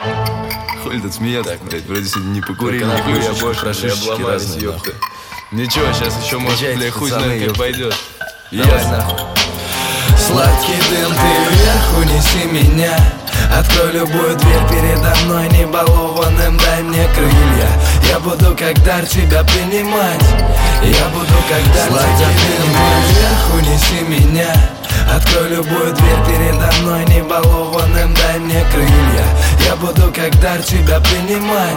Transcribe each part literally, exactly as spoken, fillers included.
Хуй тут смеяться, блядь, вроде сегодня не покурили, не я клюшечку, больше, про шишечки обломались, разные, ёпта. нахуй. Ничего, сейчас еще может, блядь, хуй знает, как пойдет. Давай нахуй. Сладкий дым, ты вверх унеси меня. Открой любую дверь передо мной небалованным, дай мне крылья. Я буду как дар тебя принимать. Я буду как дар тебя принимать. Вверх унеси меня. Открой любую дверь передо мной небалованным, дай мне крылья. Я буду как дар тебя принимать.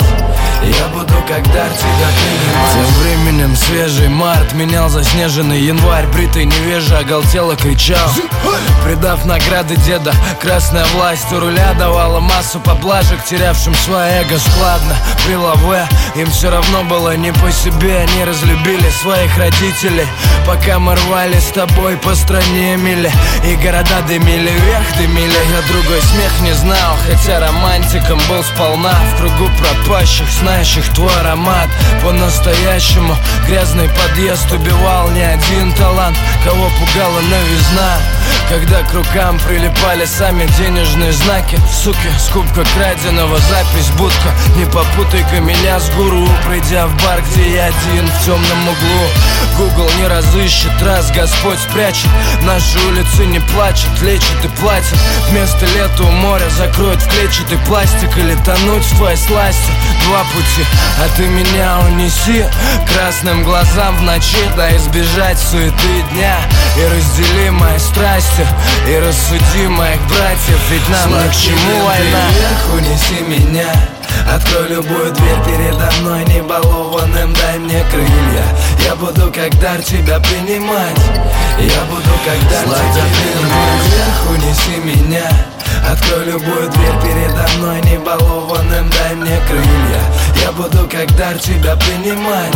Я буду как дар тебя принимать. Тем временем свежий март менял заснеженный январь. Бритый невежа оголтело кричал, предав награды деда. Красная власть у руля давала массу поблажек терявшим свое эго складно. При лаве им все равно было не по себе. Они разлюбили своих родителей, пока мы рвали с тобой по стране мили. И города дымили, вверх дымили. Я другой смех не знал, хотя романтиком был сполна. В кругу пропащих, знающих твой аромат. По-настоящему грязный подъезд убивал не один талант, кого пугала новизна. Когда к рукам прилипали сами денежные знаки. Суки, скупка краденого, запись, будка. Не попутай-ка меня с гуру, придя в бар, где я один в темном углу. Гугл не разыщет, раз Господь спрячет. Наши улицы не плачут, лечат и платят. Вместо лета у моря закроют в клетчатый пластик. Или тонуть в твоей сласти. Два пути, а ты меня унеси красным глазам в ночи, да избежать суеты дня. И раздели мои страсти, и рассуди моих братьев, ведь нам ни к чему война. Вверх унеси меня. Открой любую дверь передо мной небалованным, дай мне крылья. Я буду как дар тебя принимать. Я буду как дар тебя принимать. Вверх унеси меня. Открой любую дверь передо мной небалованным, дай мне крылья. Я буду как дар тебя принимать.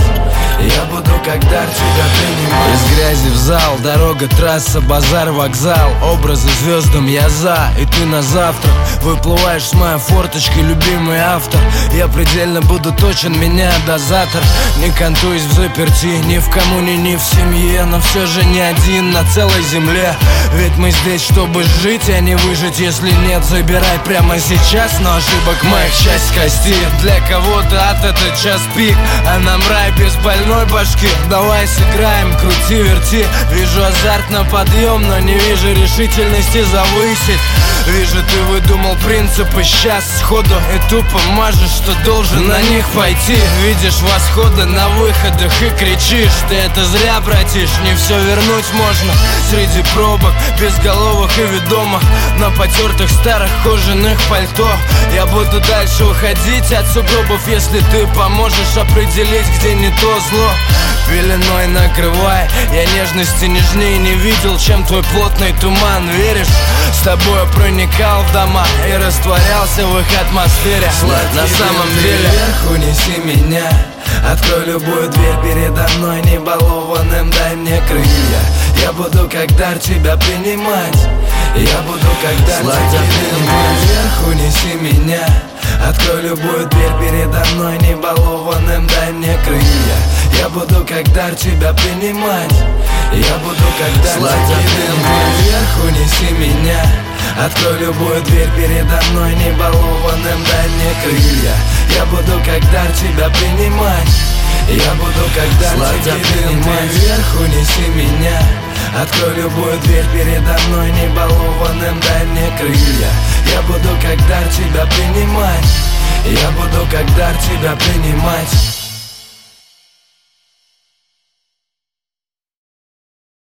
Я буду как дар тебя принимать. Из грязи в зал, дорога, трасса, базар, вокзал. Образы звездам я за, и ты на завтрак выплываешь с моей форточкой, любимый автор. Я предельно буду точен, меня дозатор. Не кантуюсь в заперти, ни в коммуне, ни в семье. Но все же не один на целой земле. Ведь мы здесь, чтобы жить, а не выжить. Если нет, забирай прямо сейчас. Но ошибок моих часть кости. Для кого-то ад это час пик, а нам рай без больной башки. Давай сыграем, крути, верти. Вижу азарт на подъем, но не вижу решительности завысить. Вижу, ты выдумал принципы сейчас сходу и тупо мажешь, что должен на них пойти. Видишь восходы на выходах и кричишь. Ты это зря, братиш, не все вернуть можно. Среди пробок, безголовых и ведомых, на потертых старых кожаных пальто. Я буду дальше уходить от сугробов, если ты поможешь определить, где не то зло. Пеленой накрывай, я нежности нежнее не видел, чем твой плотный туман. Веришь? С тобой проникал в дома и растворялся в их атмосфере. Сладкий на самом деле вверх унеси меня. Открой любую дверь передо мной небалованным, дай мне крылья. Я буду как дар тебя принимать. Я буду как дар тебя принимать. Вверх унеси меня. Открой любую дверь передо мной небалованным, дай мне крылья. Я буду как дар тебя принимать. Я буду как дар тебя принимать. Вверх унеси меня. Открой любую дверь передо мной небалованным, дай мне крылья. Я буду как дар тебя принимать. Я буду как дар тебя принимать. Вверх унеси меня. Открой любую дверь передо мной небалованным, дай мне крылья. Я буду как дар тебя принимать. Я буду как дар тебя принимать.